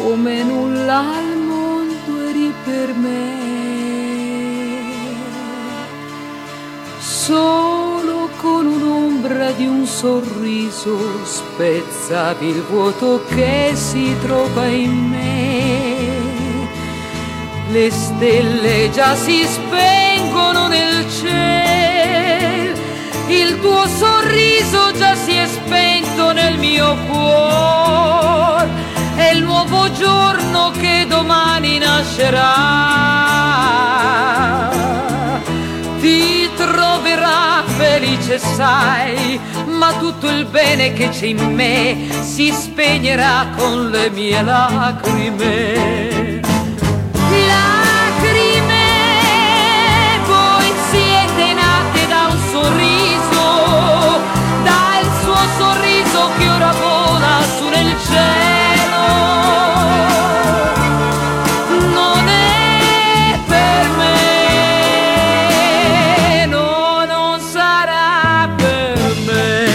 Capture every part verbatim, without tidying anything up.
come nulla al mondo eri per me. Solo con un'ombra di un sorriso spezzavi il vuoto che si trova in me. Le stelle già si spengono nel cielo, il tuo sorriso già si è spento nel mio cuore. È il nuovo giorno che domani nascerà. Ti troverà felice, sai, ma tutto il bene che c'è in me si spegnerà con le mie lacrime. Lacrime, voi siete nate da un sorriso, dal suo sorriso che ora vola su nel cielo. Non è per me, no, non sarà per me.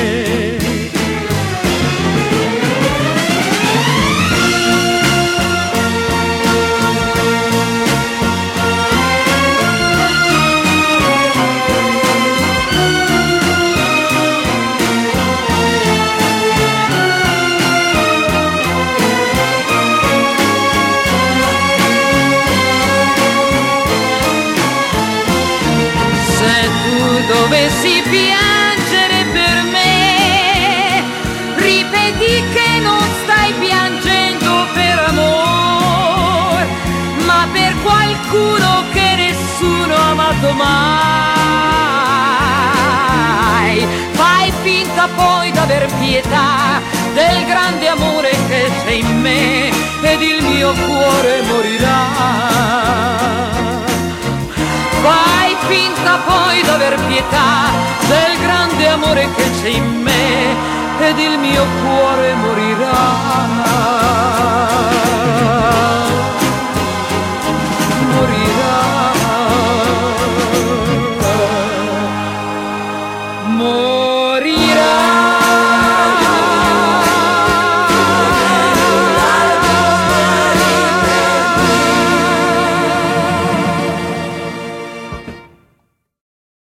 Dovessi piangere per me, ripeti che non stai piangendo per amor, ma per qualcuno che nessuno ha amato mai. Fai finta poi d'aver pietà del grande amore che c'è in me ed il mio cuore morirà. Fai finta poi d'aver pietà del grande amore che c'è in me ed il mio cuore morirà.